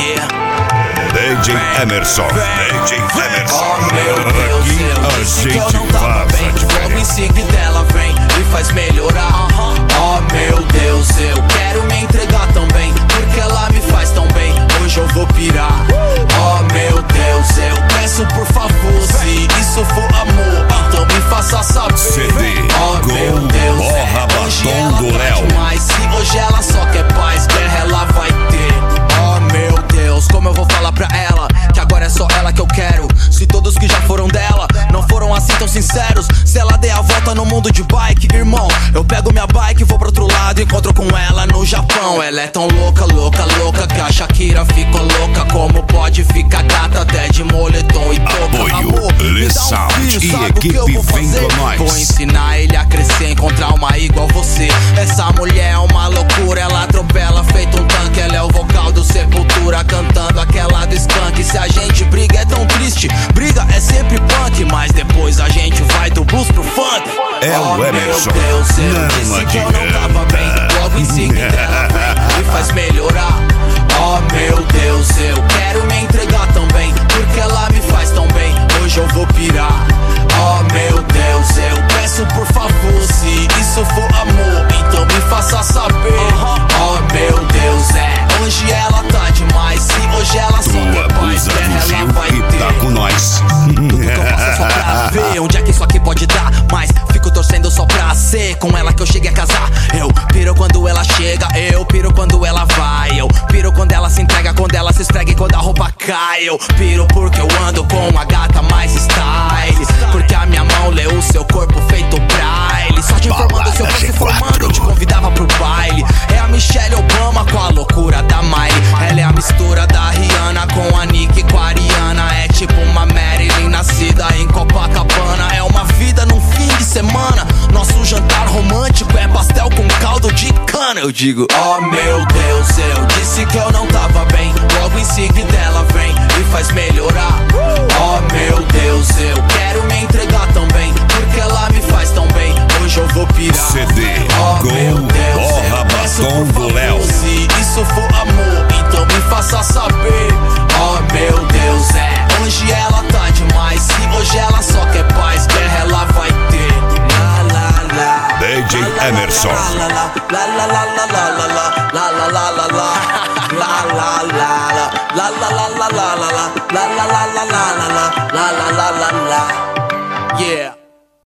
DJ Emerson, DJ Emerson. Oh meu Deus, aqui a gente faz a diferença. Logo em seguida ela vem e faz melhorar. Oh meu Deus, eu quero me entregar também, porque ela me faz tão bem, hoje eu vou pirar. Oh meu Deus, eu peço por favor, se isso for amor, então me faça saber. CD, oh meu Deus, Borra hoje Batom ela do tá Léo. demais, se hoje ela só quer paz, guerra ela vai ter. Oh meu Deus, como eu vou falar pra ela que agora é só ela que eu quero, se todos que já foram dela não foram assim tão sinceros. Se ela der a volta no mundo de bike, irmão, eu pego minha bike e vou pro outro lado e encontro com ela no Japão. Ela é tão louca, louca, louca que a Shakira ficou louca. Como pode ficar gata até de moletom e touca? Apoio, Amor, me dá Sound filho, e sabe o que eu equipe vou Vem fazer? Com Nós. Vou ensinar ele a crescer, encontrar uma igual você. Essa mulher é uma loucura, ela atropela feito um tanque. Ela é o vocal do Sepultura cantando aquela do Skank. Se a gente briga é tão triste, briga é sempre punk, mas depois a gente vai do blues pro funk. É o Emerson, Meu Deus, eu não disse que eu não tava bem, logo em seguida ela vem e faz melhorar. Oh meu Deus, eu quero me entregar também, porque ela me faz tão bem, hoje eu vou pirar. Oh meu Deus, eu peço por favor, se isso for amor, então me faça saber. Oh meu Deus, hoje ela tá demais, se hoje ela só Tu quer paz, abusa guerra do ela Gil vai e tá ter. com nós. Tudo que eu faço é só pra ver onde é que isso aqui pode dar, mas fico torcendo só pra ser com ela que eu chegue a casar. Eu piro quando ela chega, eu piro quando ela vai, eu piro quando ela se entrega, quando ela se esfrega e quando a roupa cai. Eu piro porque eu ando com a gata mais style, porque a minha mão lê o seu corpo feito braille. Só te informando, se eu fosse formando, eu te convidava pro baile. É a Michelle Obama com a loucura da Miley. Ela é a mistura da Rihanna com a Nicki com a Ariana. É tipo uma Marilyn nascida em Copacabana. É uma vida num fim de semana. Nosso jantar romântico é pastel com caldo de cana. Eu digo, oh meu Deus, eu disse que eu não tava bem, logo em seguida ela vem e faz melhorar. Oh meu Deus, eu quero me entregar também, porque ela me faz tão bem, hoje eu vou pirar. CD, Oh meu Deus, Borra eu peço Batom por do Léo. favor, se isso for amor, então me faça saber. Oh meu Deus, hoje ela tá demais, se hoje ela só quer paz, guerra ela vai ter. La la la, DJ Emerson. la la la la la la la la la la la la la la la la la la la. Yeah.